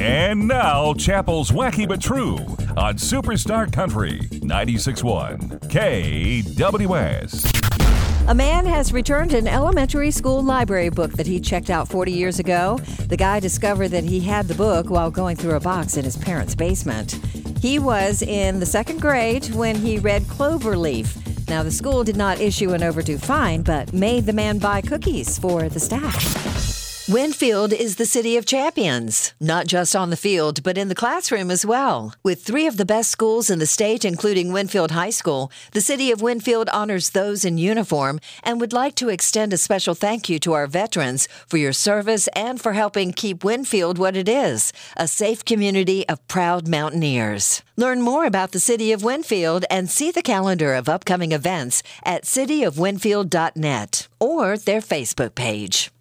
And now, Chapel's Wacky But True on Superstar Country 96.1 KWS. A man has returned an elementary school library book that he checked out 40 years ago. The guy discovered that he had the book while going through a box in his parents' basement. He was in the second grade when he read Cloverleaf. Now, the school did not issue an overdue fine, but made the man buy cookies for the staff. Winfield is the city of champions, not just on the field, but in the classroom as well. With 3 of the best schools in the state, including Winfield High School, the city of Winfield honors those in uniform and would like to extend a special thank you to our veterans for your service and for helping keep Winfield what it is, a safe community of proud mountaineers. Learn more about the city of Winfield and see the calendar of upcoming events at cityofwinfield.net or their Facebook page.